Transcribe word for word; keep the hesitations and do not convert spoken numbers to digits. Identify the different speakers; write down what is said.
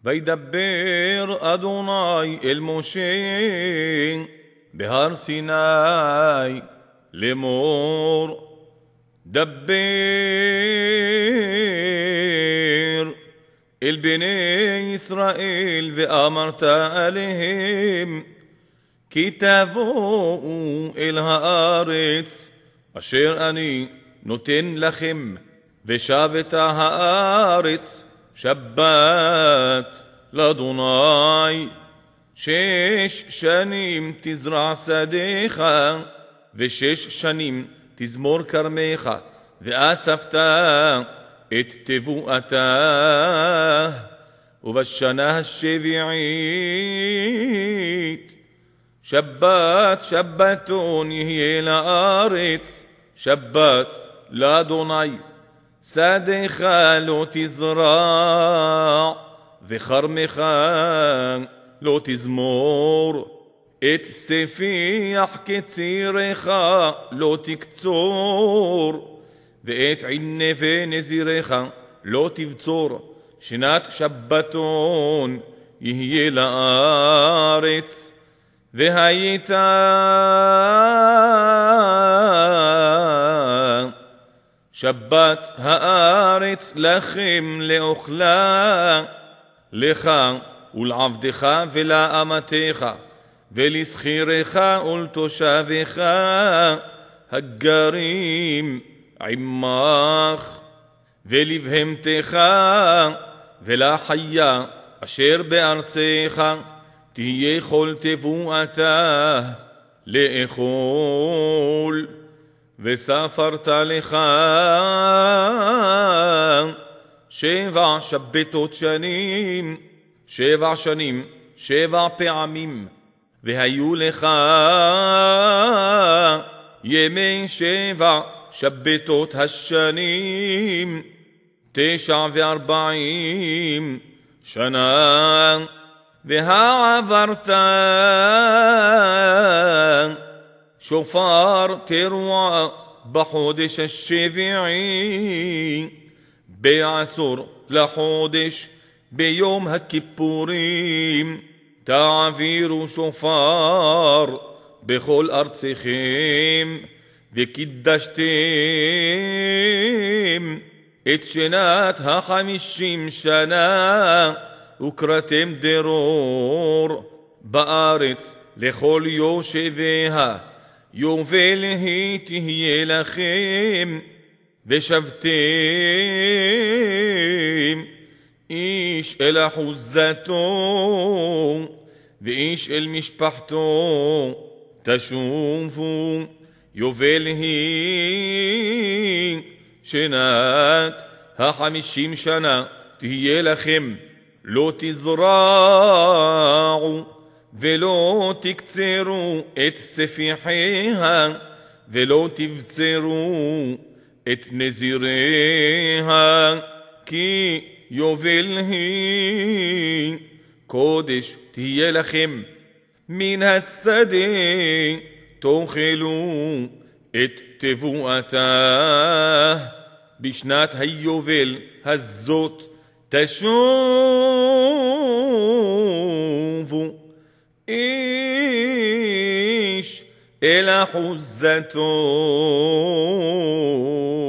Speaker 1: וידבר אדוני אל משה בהר סיני לאמור, דבר אל בני ישראל ואמרת עליהם, כי תבואו אל הארץ אשר אני נותן לכם, ושבת הארץ שבת לאדוני. שש שנים תזרע שדך, ושש שנים תזמור כרמך, ואספת את תבואתה. ובשנה השביעית שבת שבתון יהיה לארץ, שבת לאדוני. שדך לא תזרע, וכרמך לא תזמור. את ספיח קצירך לא תקצור, ואת ענבי נזירך לא תבצור. שנת שבתון יהיה לארץ. והיית שבת הארץ לכם לאוכלה, לך ולעבדך ולאמתך ולשכירך ולתושבך הגרים עמך, ולבהמתך ולחיה אשר בארצך תהיה כל תבואתה לאכול. וספרת לך שבע שבתות שנים, שבע שנים שבע פעמים, והיו לך ימי שבע שבתות השנים תשע וארבעים שנה. והעברת שופר תרועה בחודש השביעי, בעשור לחודש ביום הכיפורים, תעבירו שופר בכל ארצכם, וקידשתם את שנת החמישים שנה, וקראתם דרור בארץ לכל יושביה. יובל היא תהיה לכם, ושבתם איש אל אחוזתו ואיש אל משפחתו תשובו. יובל היא שנת החמישים שנה תהיה לכם. לא תזרעו ולא תקצרו את ספיחיה, ולא תבצרו את נזיריה, כי יובל היא קודש תהיה לכם. מן השדה תאכלו את תבואתה. בשנת היובל הזאת תשובו איש אל אחוזתו.